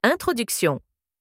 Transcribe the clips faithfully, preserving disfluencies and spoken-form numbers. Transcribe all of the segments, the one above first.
Introduction.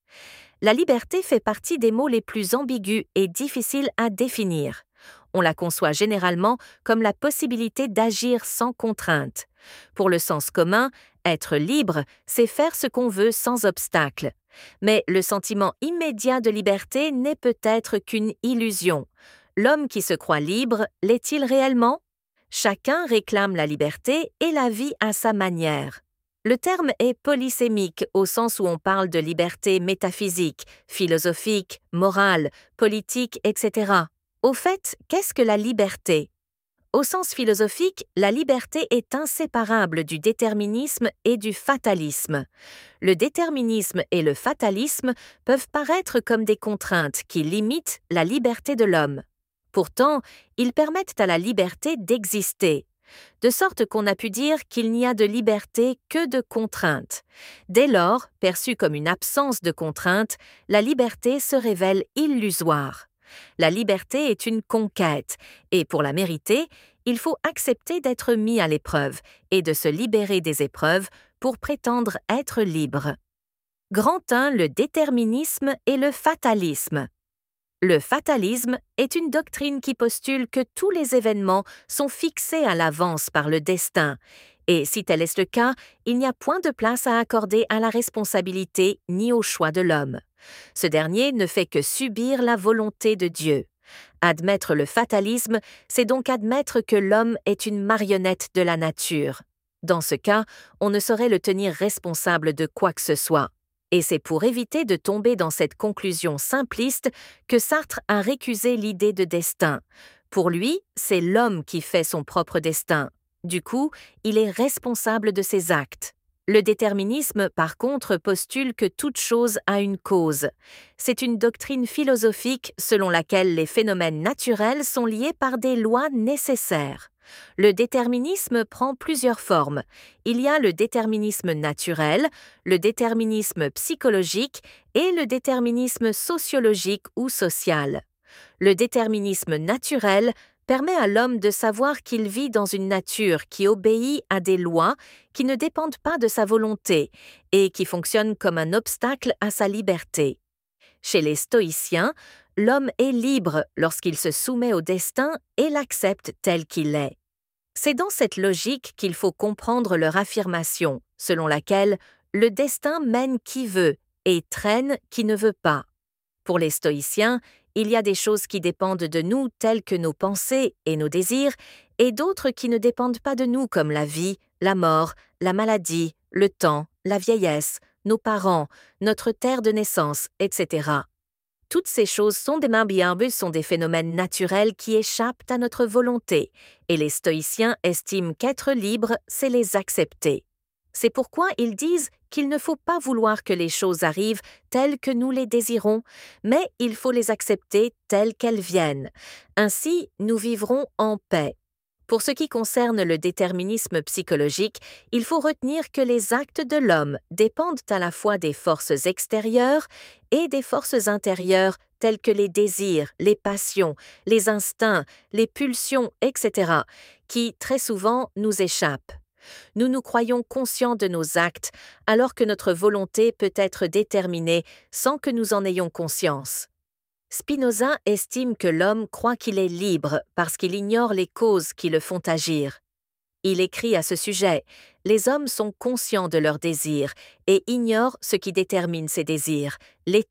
La liberté fait partie des mots les plus ambigus et difficiles à définir. On la conçoit généralement comme la possibilité d'agir sans contrainte. Pour le sens commun, être libre, c'est faire ce qu'on veut sans obstacle. Mais le sentiment immédiat de liberté n'est peut-être qu'une illusion. L'homme qui se croit libre, l'est-il réellement? Chacun réclame la liberté et la vit à sa manière. Le terme est polysémique au sens où on parle de liberté métaphysique, philosophique, morale, politique, et cetera. Au fait, qu'est-ce que la liberté? Au sens philosophique, la liberté est inséparable du déterminisme et du fatalisme. Le déterminisme et le fatalisme peuvent paraître comme des contraintes qui limitent la liberté de l'homme. Pourtant, ils permettent à la liberté d'exister, de sorte qu'on a pu dire qu'il n'y a de liberté que de contraintes. Dès lors, perçue comme une absence de contraintes, la liberté se révèle illusoire. La liberté est une conquête, et pour la mériter, il faut accepter d'être mis à l'épreuve et de se libérer des épreuves pour prétendre être libre. Grand un, le déterminisme et le fatalisme. Le fatalisme est une doctrine qui postule que tous les événements sont fixés à l'avance par le destin, et si tel est le cas, il n'y a point de place à accorder à la responsabilité ni au choix de l'homme. Ce dernier ne fait que subir la volonté de Dieu. Admettre le fatalisme, c'est donc admettre que l'homme est une marionnette de la nature. Dans ce cas, on ne saurait le tenir responsable de quoi que ce soit. Et c'est pour éviter de tomber dans cette conclusion simpliste que Sartre a récusé l'idée de destin. Pour lui, c'est l'homme qui fait son propre destin. Du coup, il est responsable de ses actes. Le déterminisme, par contre, postule que toute chose a une cause. C'est une doctrine philosophique selon laquelle les phénomènes naturels sont liés par des lois nécessaires. Le déterminisme prend plusieurs formes. Il y a le déterminisme naturel, le déterminisme psychologique et le déterminisme sociologique ou social. Le déterminisme naturel permet à l'homme de savoir qu'il vit dans une nature qui obéit à des lois qui ne dépendent pas de sa volonté et qui fonctionnent comme un obstacle à sa liberté. Chez les stoïciens, l'homme est libre lorsqu'il se soumet au destin et l'accepte tel qu'il est. C'est dans cette logique qu'il faut comprendre leur affirmation, selon laquelle le destin mène qui veut et traîne qui ne veut pas. Pour les stoïciens, il y a des choses qui dépendent de nous telles que nos pensées et nos désirs, et d'autres qui ne dépendent pas de nous comme la vie, la mort, la maladie, le temps, la vieillesse, nos parents, notre terre de naissance, et cetera. Toutes ces choses sont des mambiarbus, sont des phénomènes naturels qui échappent à notre volonté, et les stoïciens estiment qu'être libre, c'est les accepter. C'est pourquoi ils disent qu'il ne faut pas vouloir que les choses arrivent telles que nous les désirons, mais il faut les accepter telles qu'elles viennent. Ainsi, nous vivrons en paix. Pour ce qui concerne le déterminisme psychologique, il faut retenir que les actes de l'homme dépendent à la fois des forces extérieures et des forces intérieures telles que les désirs, les passions, les instincts, les pulsions, et cetera, qui, très souvent, nous échappent. Nous nous croyons conscients de nos actes, alors que notre volonté peut être déterminée sans que nous en ayons conscience. Spinoza estime que l'homme croit qu'il est libre parce qu'il ignore les causes qui le font agir. Il écrit à ce sujet « Les hommes sont conscients de leurs désirs et ignorent ce qui détermine ces désirs, l'éthique »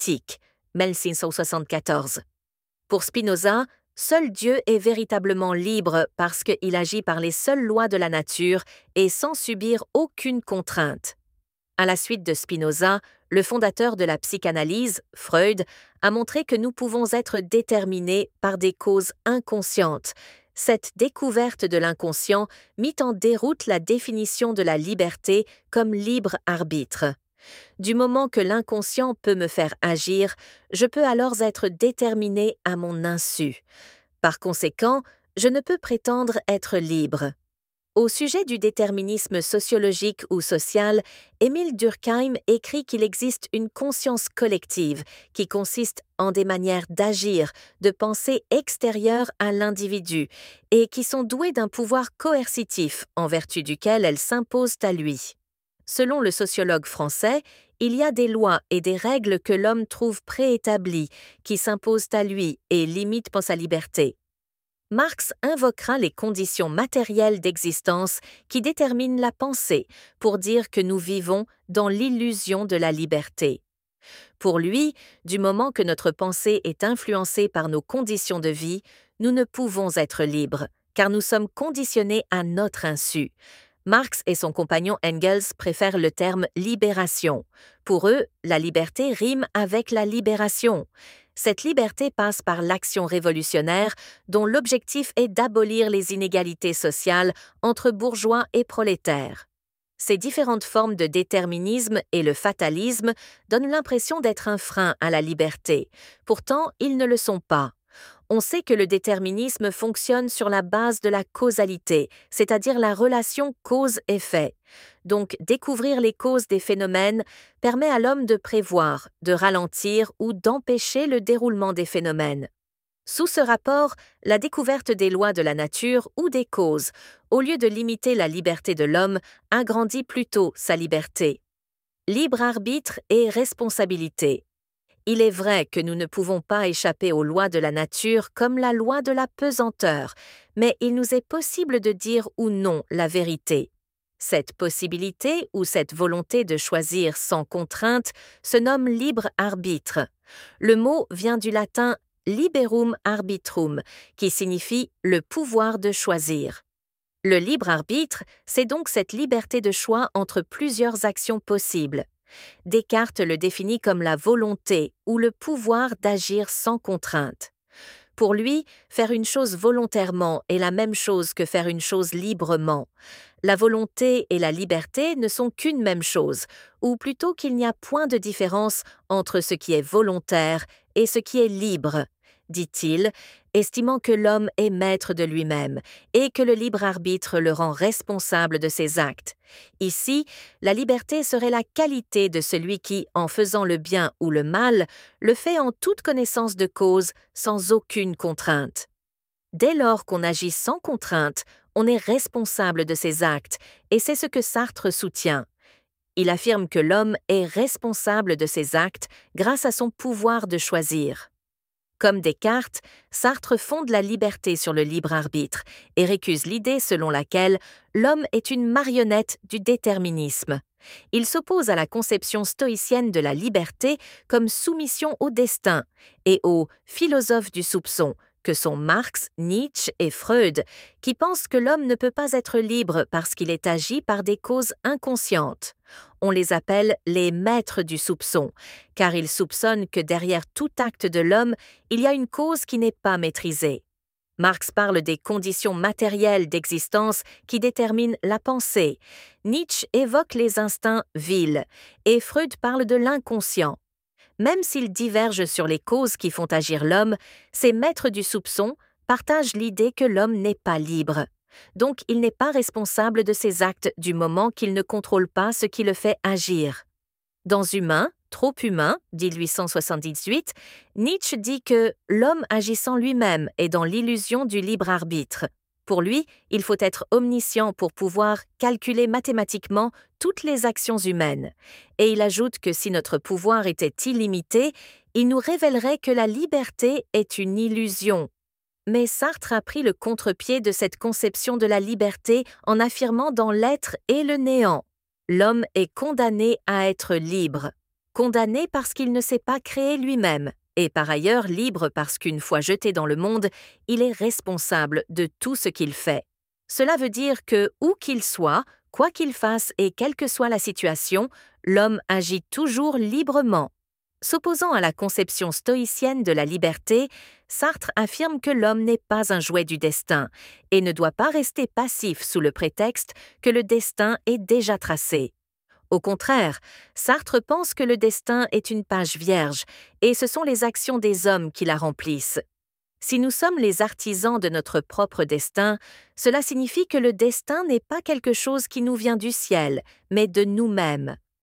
mille six cent soixante-quatorze. Pour Spinoza, seul Dieu est véritablement libre parce qu'il agit par les seules lois de la nature et sans subir aucune contrainte. À la suite de Spinoza, le fondateur de la psychanalyse, Freud, a montré que nous pouvons être déterminés par des causes inconscientes. Cette découverte de l'inconscient mit en déroute la définition de la liberté comme libre arbitre. Du moment que l'inconscient peut me faire agir, je peux alors être déterminé à mon insu. Par conséquent, je ne peux prétendre être libre. Au sujet du déterminisme sociologique ou social, Émile Durkheim écrit qu'il existe une conscience collective qui consiste en des manières d'agir, de penser extérieures à l'individu et qui sont douées d'un pouvoir coercitif en vertu duquel elles s'imposent à lui. Selon le sociologue français, Il y a des lois et des règles que l'homme trouve préétablies, qui s'imposent à lui et limitent sa liberté. Marx invoquera les conditions matérielles d'existence qui déterminent la pensée pour dire que nous vivons dans l'illusion de la liberté. Pour lui, du moment que notre pensée est influencée par nos conditions de vie, nous ne pouvons être libres, car nous sommes conditionnés à notre insu. Marx et son compagnon Engels préfèrent le terme « libération ». Pour eux, la liberté rime avec la libération. Cette liberté passe par l'action révolutionnaire dont l'objectif est d'abolir les inégalités sociales entre bourgeois et prolétaires. Ces différentes formes de déterminisme et le fatalisme donnent l'impression d'être un frein à la liberté. Pourtant, ils ne le sont pas. On sait que le déterminisme fonctionne sur la base de la causalité, c'est-à-dire la relation cause-effet. Donc, découvrir les causes des phénomènes permet à l'homme de prévoir, de ralentir ou d'empêcher le déroulement des phénomènes. Sous ce rapport, la découverte des lois de la nature ou des causes, au lieu de limiter la liberté de l'homme, agrandit plutôt sa liberté. Libre arbitre et responsabilité. Il est vrai que nous ne pouvons pas échapper aux lois de la nature comme la loi de la pesanteur, mais il nous est possible de dire ou non la vérité. Cette possibilité ou cette volonté de choisir sans contrainte se nomme libre arbitre. Le mot vient du latin liberum arbitrum, qui signifie le pouvoir de choisir. Le libre arbitre, c'est donc cette liberté de choix entre plusieurs actions possibles. Descartes le définit comme la volonté ou le pouvoir d'agir sans contrainte. Pour lui, faire une chose volontairement est la même chose que faire une chose librement. La volonté et la liberté ne sont qu'une même chose, ou plutôt qu'il n'y a point de différence entre ce qui est volontaire et ce qui est libre, dit-il, estimant que l'homme est maître de lui-même et que le libre arbitre le rend responsable de ses actes. Ici, la liberté serait la qualité de celui qui, en faisant le bien ou le mal, le fait en toute connaissance de cause, sans aucune contrainte. Dès lors qu'on agit sans contrainte, on est responsable de ses actes, et c'est ce que Sartre soutient. Il affirme que l'homme est responsable de ses actes grâce à son pouvoir de choisir. Comme Descartes, Sartre fonde la liberté sur le libre arbitre et récuse l'idée selon laquelle l'homme est une marionnette du déterminisme. Il s'oppose à la conception stoïcienne de la liberté comme soumission au destin et aux philosophes du soupçon, que sont Marx, Nietzsche et Freud, qui pensent que l'homme ne peut pas être libre parce qu'il est agi par des causes inconscientes. On les appelle les maîtres du soupçon, car ils soupçonnent que derrière tout acte de l'homme, il y a une cause qui n'est pas maîtrisée. Marx parle des conditions matérielles d'existence qui déterminent la pensée. Nietzsche évoque les instincts vils, et Freud parle de l'inconscient. Même s'ils divergent sur les causes qui font agir l'homme, ces maîtres du soupçon partagent l'idée que l'homme n'est pas libre. Donc il n'est pas responsable de ses actes du moment qu'il ne contrôle pas ce qui le fait agir. Dans Humain, trop humain, dix-huit cent soixante-dix-huit, Nietzsche dit que l'homme agissant lui-même est dans l'illusion du libre arbitre. Pour lui, il faut être omniscient pour pouvoir calculer mathématiquement toutes les actions humaines. Et il ajoute que si notre pouvoir était illimité, il nous révélerait que la liberté est une illusion. Mais Sartre a pris le contre-pied de cette conception de la liberté en affirmant dans l'être et le néant. L'homme est condamné à être libre. Condamné parce qu'il ne s'est pas créé lui-même. Et par ailleurs libre parce qu'une fois jeté dans le monde, il est responsable de tout ce qu'il fait. Cela veut dire que, où qu'il soit, quoi qu'il fasse et quelle que soit la situation, l'homme agit toujours librement. S'opposant à la conception stoïcienne de la liberté, Sartre affirme que l'homme n'est pas un jouet du destin et ne doit pas rester passif sous le prétexte que le destin est déjà tracé. Au contraire, Sartre pense que le destin est une page vierge et ce sont les actions des hommes qui la remplissent. Si nous sommes les artisans de notre propre destin, cela signifie que le destin n'est pas quelque chose qui nous vient du ciel, mais de nous-mêmes.